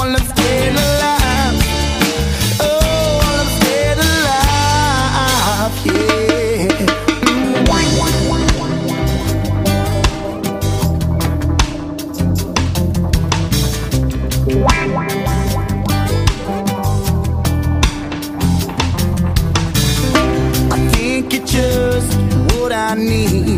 while I'm staying alive. Oh, while I'm staying alive, yeah. I think you're just what I need.